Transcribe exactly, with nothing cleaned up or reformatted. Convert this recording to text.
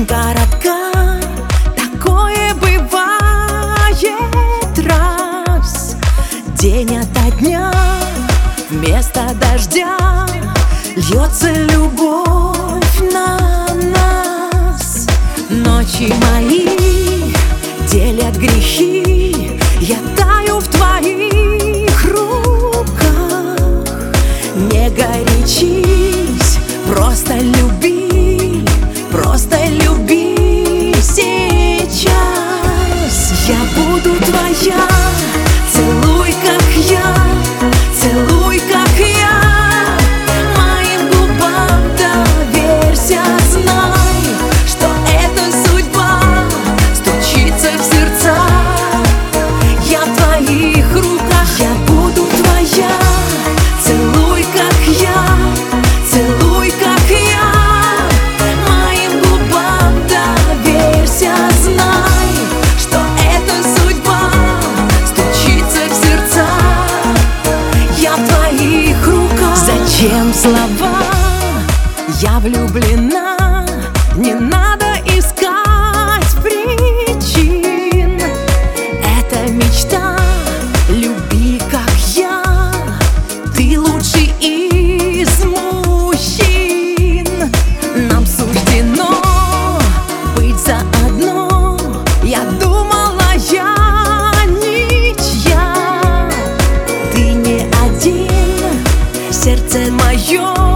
Жизнь коротка, такое бывает раз. День ото дня вместо дождя льется любовь на нас. Ночи мои делят грехи, я таю в твоих руках. Не горячись, просто люби, просто люби сейчас. Я буду твоя, целуй, как я, целуй, как я. Моим губам доверься, знай, что это судьба стучится в сердца. Я в твоих руках, я буду твоя, целуй, как я, целуй, как я. Моим губам доверься, знай, что это судьба стучится в сердца. Я в твоих руках. Зачем слова? Я влюблена, не надо искать причин. Это мечта, люби, как я. Ты лучший из мужчин. Нам суждено быть заодно. Я думала, я ничья. Ты не один, сердце мое